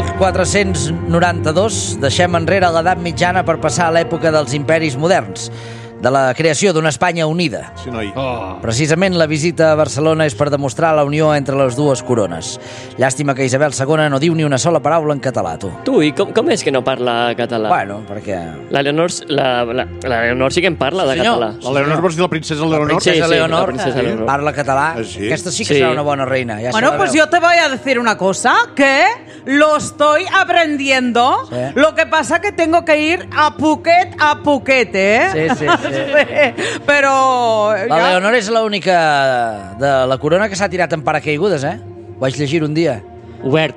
1492 deixem enrere l'edat mitjana per passar a l'època dels imperis moderns, de la creació d'una Espanya unida. Sí, noi. Precisament la visita a Barcelona és per demostrar la unió entre les dues corones. Llàstima que Isabel II no diu ni una sola paraula en català, tu. Tu, i com és que no parla català? Bueno, perquè... La Leonor sí que en parla de Senyor. català. La Leonor, vols dir la princesa Leonor? Princesa Leonor, la princesa Leonor. parla català. Sí? Aquesta sí que serà una bona reina. Ja Bueno, pues yo te voy a decir una cosa, que lo estoy aprendiendo. Sí. Lo que pasa que tengo que ir a Phuket, ¿eh? Sí. Però... La Leonor és l'única de la corona que s'ha tirat en paracaigudes, Ho vaig llegir un dia. Obert.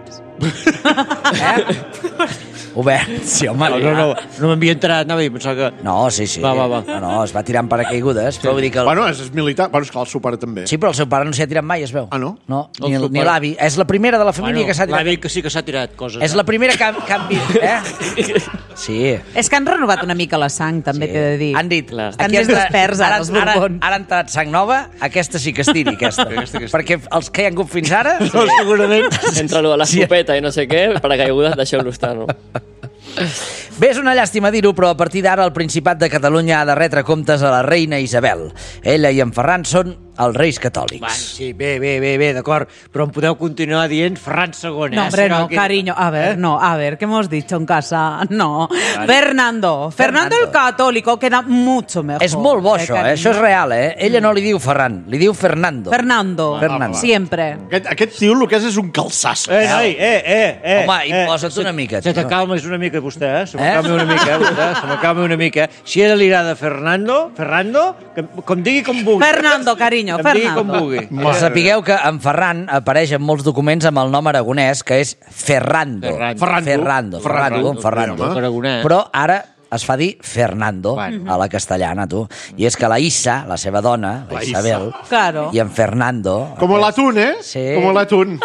Obert, sí, home. No m'havia entrat, anava a dir, pensava que... No, sí. Va. No, es va tirar en paracaigudes, però vull dir que... Bueno, és militar. Bueno, esclar, el seu pare també. Sí, però el seu pare no s'hi ha tirat mai, es veu. Ah, no? No, El seu ni pare. l'avi. És la primera de la família que s'ha tirat. L'avi que sí que s'ha tirat coses. És la primera que han vist, Sí. És que han renovat una mica la sang, també t'he de dir. Han dit... Clar. Estan més desperts, ara, els Borbons. Ara ha entrat sang nova, aquesta sí que estiri, aquesta. Perquè els que hi ha hagut fins ara... No, segurament. Entre lo de l'escopeta i no sé què, paracaigudes, deixeu-lo estar, no? Bé, és una llàstima dir-ho, però a partir d'ara el Principat de Catalunya ha de retre comptes a la reina Isabel. Ella i en Ferran són els reis catòlics. Bueno, sí, bé, d'acord. Però em podeu continuar dient Ferran II, No, hombre, no, cariño. A ver, ¿qué hemos dicho en casa? No. Fernando el católico queda mucho mejor. És molt bo, això, això és real, Ella no li diu Ferran, li diu Fernando. Fernando. Siempre. Aquest tio el que és un calçàs. Noi, Home, imposa't una mica, Se tio. t'acalmes una mica, vostè, Se m'acalma una mica, vostè. Se m'acalma una mica. Si era l'irada Ferrando, com digui com vulgui. Fernando, cariño, Em digui com vulgui. Sapigueu que en Ferran apareix en molts documents amb el nom aragonès, que és Ferrando. Ferrando. Aragonès. Però ara es fa dir Fernando a la castellana, tu. I és que la Issa, la seva dona, la Isabel, Claro. i en Fernando... Com l'atún, Sí. Com l'atún.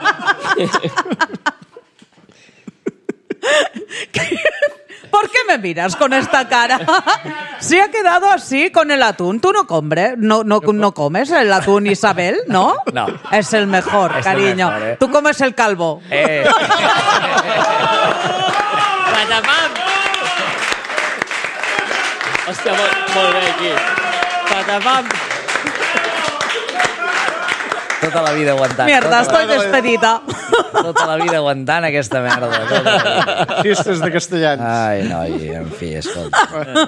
¿Por qué me miras con esta cara? Se ha quedado así con el atún. ¿Tú no comes el atún, Isabel? ¿No? No. Es el mejor, Es el cariño. mejor, Tú comes el calvo. Patapam! Hòstia, molt bé aquí. Patapam! Tota la vida aguantant. Mierda, estoy despedida. Tota la vida aguantant aquesta merda. Xistes de castellans. Ai, noi, en fi, escolta.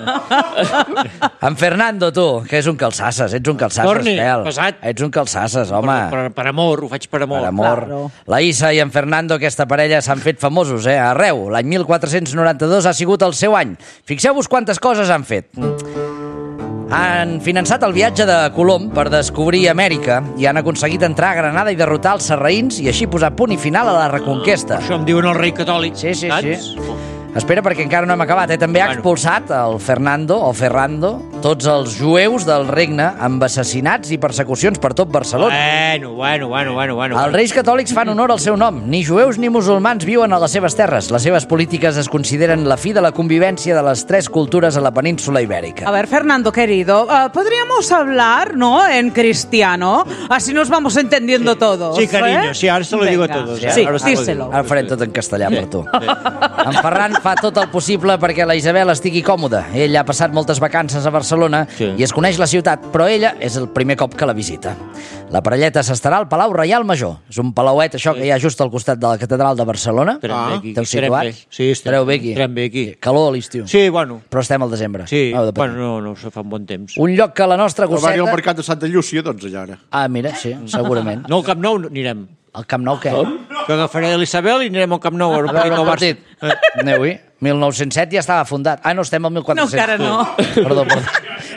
En Fernando, tu, que és un calçasses, ets un calçasses, Torni, Fel. pesat. Ets un calçasses, home. Per amor, ho faig per amor. Per amor. Claro. La Issa i en Fernando, aquesta parella, s'han fet famosos, arreu. L'any 1492 ha sigut el seu any. Fixeu-vos quantes coses han fet. Han finançat el viatge de Colom per descobrir Amèrica i han aconseguit entrar a Granada i derrotar els sarraïns i així posar punt i final a la Reconquesta. Això em diuen el rei catòlic. Sí. saps? Espera, perquè encara no hem acabat. També ha expulsat el Fernando, o Ferrando, tots els jueus del regne amb assassinats i persecucions per tot Barcelona. Bueno. Els reis catòlics fan honor al seu nom. Ni jueus ni musulmans viuen a les seves terres. Les seves polítiques es consideren la fi de la convivència de les tres cultures a la península ibèrica. A ver, Fernando, querido, podríamos hablar, ¿no?, en cristiano. Así nos vamos entendiendo todos. Sí, cariño, sí, ahora se lo digo a todos. Sí, Ahora se lo díselo. digo. Ara farem tot en castellà per tu. En Ferran fa tot el possible perquè la Isabel estigui còmoda. Ell ha passat moltes vacances a Barcelona i es coneix la ciutat, però ella és el primer cop que la visita. La parelleta s'estarà al Palau Reial Major. És un palauet, això, que hi ha just al costat de la catedral de Barcelona. T'heu situat? Sí, estareu bé aquí. Estarem bé aquí. Calor a l'estiu. Sí, bueno. Però estem al desembre. Sí, Heu de patir. bueno, no, se fa un bon temps. Un lloc que la nostra Va anar al gosseta... mercat de Santa Llúcia, doncs, allà ara. Ah, mira, sí, segurament. No, al Camp Nou anirem. Al Camp Nou, què? Que agafaré l'Isabel i anirem al Camp Nou. A veure el partit. Aneu-hi. 1907 ja estava fundat. Ah, no, estem al 1400. No, encara no. Perdó.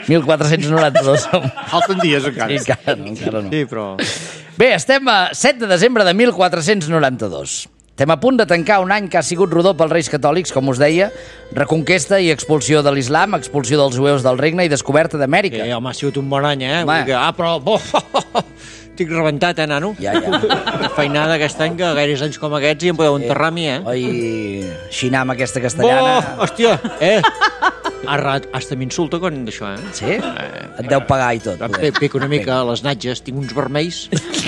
1492 som. Falten dies, encara. Sí, encara no. Sí, però... Bé, estem a 7 de desembre de 1492. Estem a punt de tancar un any que ha sigut rodó pels Reis Catòlics, com us deia, reconquesta i expulsió de l'islam, expulsió dels jueus del regne i descoberta d'Amèrica. Home, ha sigut un bon any, eh? Però... Estic rebentat, nano? Ja. Feinada aquest any, que gaires anys com aquests i em podeu enterrar a mi, Oi, xinar amb aquesta castellana... Hòstia, hasta m'insulta quan d'això, Sí? Et deu pagar i tot. Pico una mica a les natges, tinc uns vermells.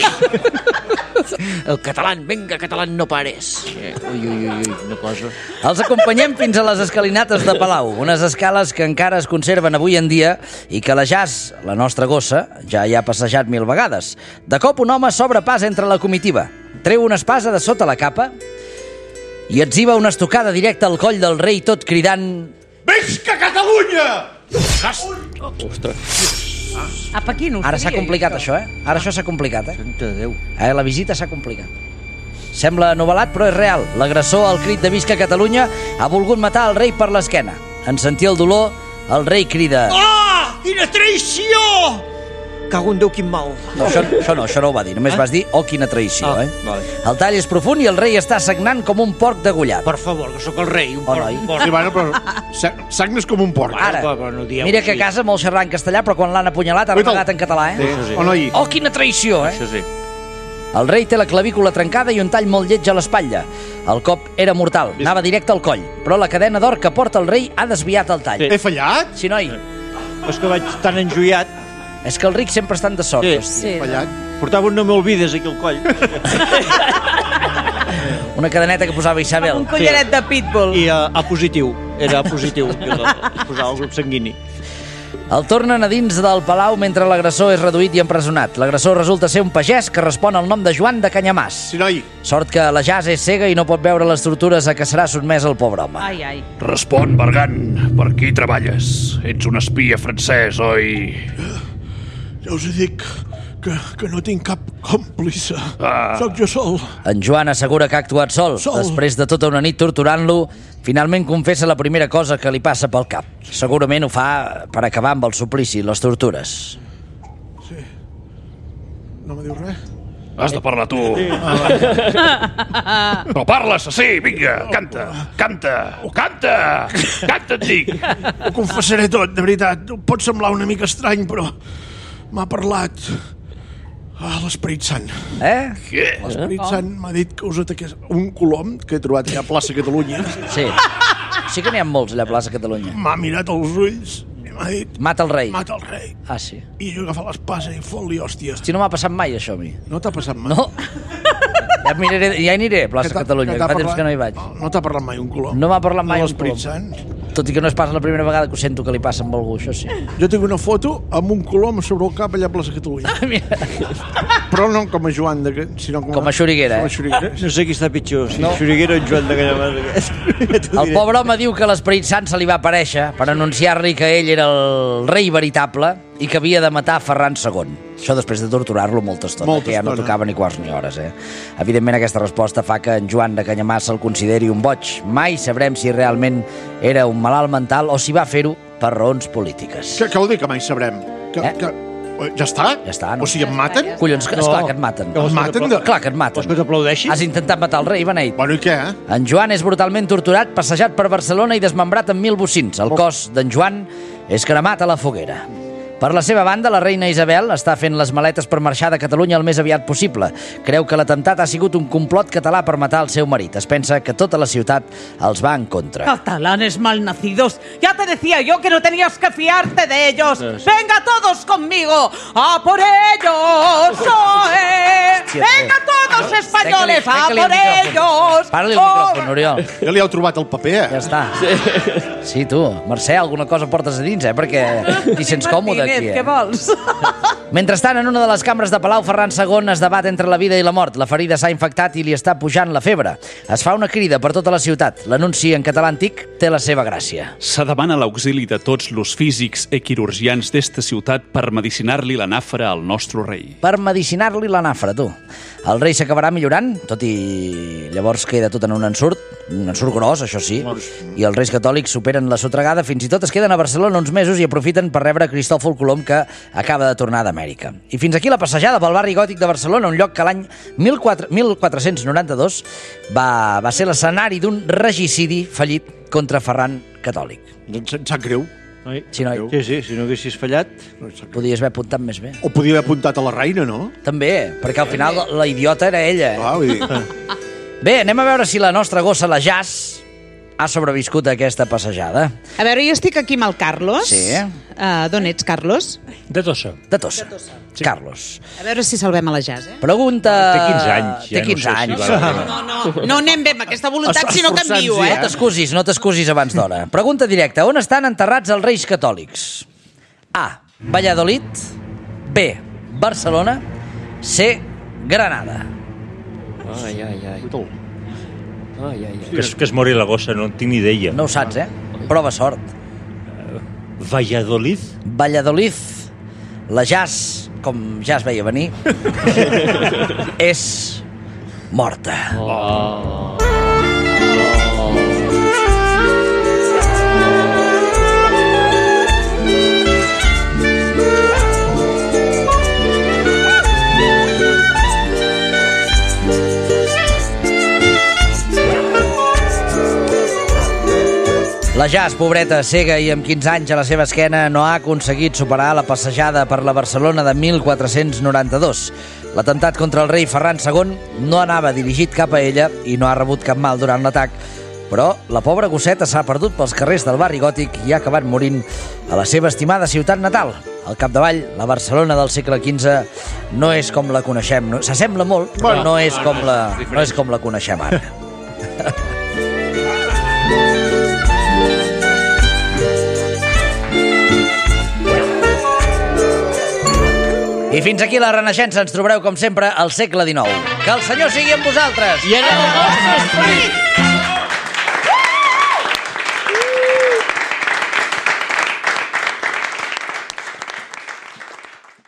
El català, vinga, català, no pares. Ui, una cosa. Els acompanyem fins a les escalinates de Palau, unes escales que encara es conserven avui en dia i que la Jas, la nostra gossa, ja hi ha passejat 1000 vegades. De cop un home s'obre pas entre la comitiva, treu una espasa de sota la capa i etziba una estocada directa al coll del rei tot cridant... Visca Catalunya! Ostres. Apa, aquí no ho Ara s'ha sabia, complicat això, Ara això s'ha complicat, Santa Déu. La visita s'ha complicat. Sembla novel·lat, però és real. L'agressor, al crit de Visca Catalunya, ha volgut matar el rei per l'esquena. En sentir el dolor, el rei crida... Quina traïció! Cago en Déu, quin mal. No, això no ho va dir, només vas dir, quina traïció, Vale. El tall és profund i el rei està sagnant com un porc degollat. Per favor, que sóc el rei, un porc. Sí, bueno, però sagnes com un porc. Ara, mira que a casa molt xerrar en castellà, però quan l'han apunyalat ha renegat en català, Sí. O noi. Quina traïció, Això sí. El rei té la clavícula trencada i un tall molt lleig a l'espatlla. El cop era mortal, anava directe al coll, però la cadena d'or que porta el rei ha desviat el tall. He fallat? Sí, noi. És que vaig tan enjoiat. És que els rics sempre estan de sort. Sí. He fallat. Portava un no m'olvides aquí al coll. Una cadeneta que posava Isabel. Un collaret de pitbull. I A positiu. Era A positiu. Posava el grup sanguini. El tornen a dins del palau mentre l'agressor és reduït i empresonat. L'agressor resulta ser un pagès que respon al nom de Joan de Canyamàs. Sí, noi. Sort que la Jas és cega i no pot veure les tortures a què serà sotmès el pobre home. Ai. Respon, Bergan, per qui treballes? Ets un espia francès, oi? Ja us dic que no tinc cap còmplice. Soc jo sol. En Joan assegura que ha actuat sol. Després de tota una nit torturant-lo, finalment confessa la primera cosa que li passa pel cap. Segurament ho fa per acabar amb el suplici, les tortures. Sí. No me dius res? Has de parlar tu. Però parla, assassí, vinga, canta. Canta, et dic. Ho confessaré tot, de veritat. Pot semblar una mica estrany, però m'ha parlat l'Esperit Sant. Què? L'Esperit Sant m'ha dit que us ataqués un colom que he trobat allà a plaça Catalunya. Sí que n'hi ha molts allà a plaça Catalunya. M'ha mirat als ulls i m'ha dit... Mata el rei. Mata el rei. Ah, sí. I jo agafar l'espasa i fot-li hòsties. Si no m'ha passat mai, això, a mi. No t'ha passat mai? No. Ja aniré a plaça Catalunya, que fa temps que no hi vaig. No t'ha parlat mai un colom? No m'ha parlat mai un l'Esperit colom. Sant? Tot i que no és pas la primera vegada que ho sento que li passa amb algú, això sí. Jo tinc una foto amb un colom sobre el cap allà a plaça Catalunya. Però no com a Joan, sinó com a Xuriguera, No sé qui està pitjor, si Xuriguera o en Joan de Canyamàs. El pobre home diu que l'Esperit Sant se li va aparèixer per anunciar-li que ell era el rei veritable i que havia de matar Ferran II. Això després de torturar-lo molta estona, que ja no tocava ni quarts ni hores. Evidentment, aquesta resposta fa que en Joan de Canyamàs se'l consideri un boig. Mai sabrem si realment era un malalt mental o si va fer-ho per raons polítiques. Què vol dir que mai sabrem? Ja està? Ja està, no? O sigui, em maten? Collons, esclar que et maten. Clar que et maten. Vols que t'aplaudeixi? Has intentat matar el rei, beneït. Bueno, i què, En Joan és brutalment torturat, passejat per Barcelona i desmembrat amb 1000 bocins. El cos d'en Joan és cremat a la foguera. Per la seva banda, la reina Isabel està fent les maletes per marxar de Catalunya el més aviat possible. Creu que l'atemptat ha sigut un complot català per matar el seu marit. Es pensa que tota la ciutat els va en contra. Catalanes malnacidos. Ya te decía yo que no tenías que fiarte de ellos. Venga todos conmigo. ¡A por ellos! ¡Venga todos españoles! ¡A por ellos! Para-li el micròfon, Oriol. Ja li heu trobat el paper, Ja està. Sí, tu. Mercè, alguna cosa portes a dins, perquè t'hi sents còmode. Què vols? Mentrestant, en una de les cambres de Palau, Ferran II es debat entre la vida i la mort. La ferida s'ha infectat i li està pujant la febre. Es fa una crida per tota la ciutat. L'anunci en català antic té la seva gràcia. Se demana l'auxili de tots los físics i quirurgians d'esta ciutat per medicinar-li la nàfra al nostre rei. Per medicinar-li la nàfra, tu. El rei s'acabarà millorant, tot i llavors queda tot en un ensurt. En surt gros, això sí, i els Reis Catòlics superen la sotragada, fins i tot es queden a Barcelona uns mesos i aprofiten per rebre Cristòfol Colom, que acaba de tornar d'Amèrica. I fins aquí la passejada pel barri gòtic de Barcelona, un lloc que l'any 1492 va ser l'escenari d'un regicidi fallit contra Ferran Catòlic. Em sap greu. Sí, noi. Sí, si no haguessis fallat... Podies haver apuntat més bé. O podia haver apuntat a la reina, no? També, perquè al final la idiota era ella. Vull dir... Bé, anem a veure si la nostra gossa, la Jazz, ha sobreviscut a aquesta passejada. A veure, jo estic aquí amb el Carlos. Sí. D'on ets, Carlos? De Tossa. De Tossa. Sí. Carlos. A veure si salvem a la Jazz, Pregunta... Té 15 anys. Té 15 anys. No anem bé amb aquesta voluntat, si no canvio, No t'excusis abans d'hora. Pregunta directa. On estan enterrats els Reis Catòlics? A. Valladolid. B. Barcelona. C. Granada. Ai. Que es mori la gossa, no en tinc ni idea. No ho saps, Prova sort. Valladolid? Valladolid. La Jazz, com ja es veia venir, és morta. La Jazz, pobreta, cega i amb 15 anys a la seva esquena, no ha aconseguit superar la passejada per la Barcelona de 1492. L'atemptat contra el rei Ferran II no anava dirigit cap a ella i no ha rebut cap mal durant l'atac, però la pobra gosseta s'ha perdut pels carrers del barri gòtic i ha acabat morint a la seva estimada ciutat natal. Al capdavall, la Barcelona del segle XV no és com la coneixem. S'assembla molt, però no és com la coneixem ara. I fins aquí la Renaixença. Ens trobareu, com sempre, al segle XIX. Que el Senyor sigui amb vosaltres! I en el vostre esperit!